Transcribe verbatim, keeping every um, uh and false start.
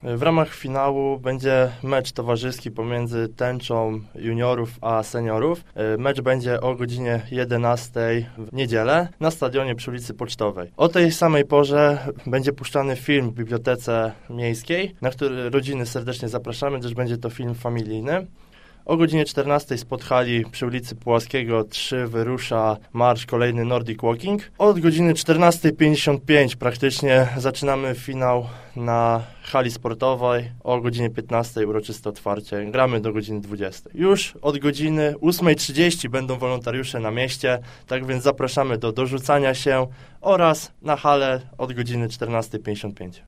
W ramach finału będzie mecz towarzyski pomiędzy tęczą juniorów a seniorów. Mecz będzie o godzinie jedenastej w niedzielę na stadionie przy ulicy Pocztowej. O tej samej porze będzie puszczany film w Bibliotece Miejskiej, na który rodziny serdecznie zapraszamy, gdyż będzie to film familijny. O godzinie czternastej spod hali przy ulicy Pułaskiego trzy wyrusza marsz kolejny Nordic Walking. Od godziny czternastej pięćdziesiąt pięć praktycznie zaczynamy finał na hali sportowej. O godzinie piętnastej uroczyste otwarcie. Gramy do godziny dwudziestej. Już od godziny ósmej trzydzieści będą wolontariusze na mieście, tak więc zapraszamy do dorzucania się oraz na halę od godziny czternastej pięćdziesiąt pięć.